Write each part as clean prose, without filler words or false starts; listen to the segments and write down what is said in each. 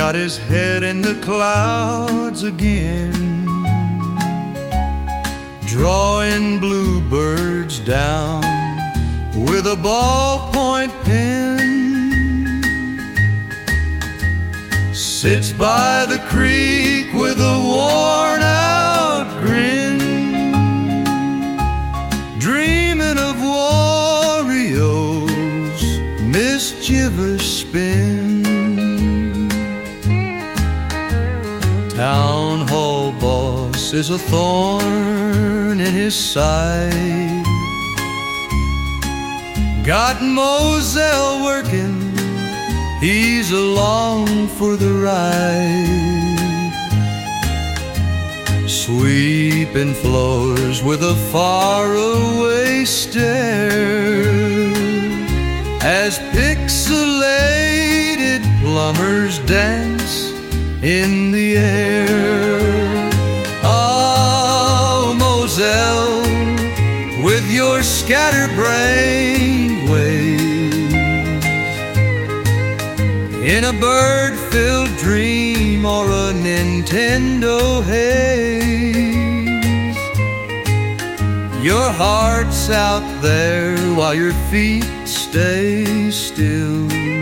got his head in the clouds again, drawing bluebirds down with a ballpoint pen. Sits by the creek with a worn-out grin, dreaming of Wario's mischievous spin. Town hall boss is a thorn in his side, got Moselle working, he's along for the ride, sweeping floors with a faraway stare as pixelated plumbers dance in the air. Oh, Moselle, with your scatterbrained ways, in a bird-filled dream or a Nintendo haze, your heart's out there while your feet stay still,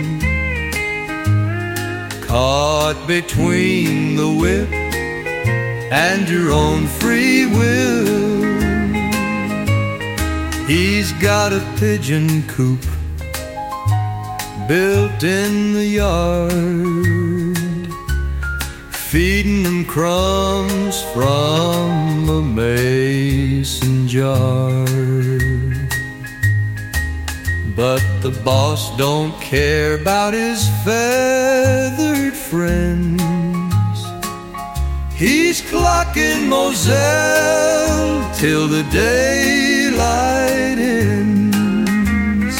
caught between the whip and your own free will. He's got a pigeon coop built in the yard, feeding them crumbs from a mason jar. But the boss don't care about his feathered friends. He's clocking Moselle till the daylight ends.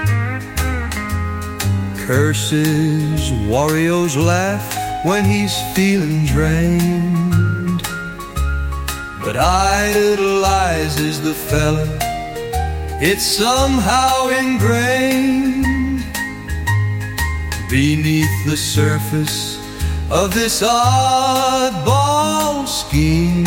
Curses Wario's laugh when he's feeling drained, but idolizes the fella, it's somehow ingrained beneath the surface of this oddball scheme.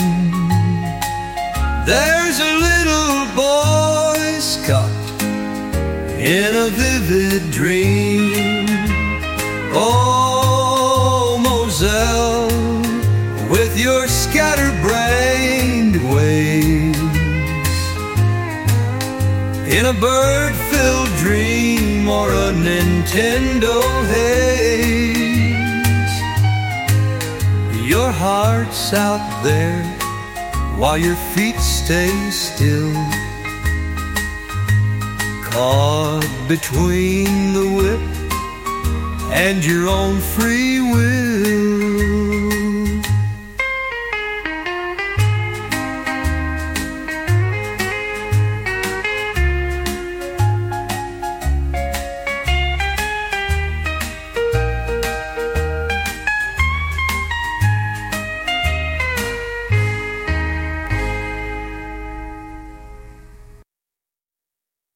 There's a little boy Scott in a vivid dream. Oh, Moselle, with your scatterbrained ways, in a bird-filled dream or a Nintendo haze, your heart's out there while your feet stay still, caught between the whip and your own free will.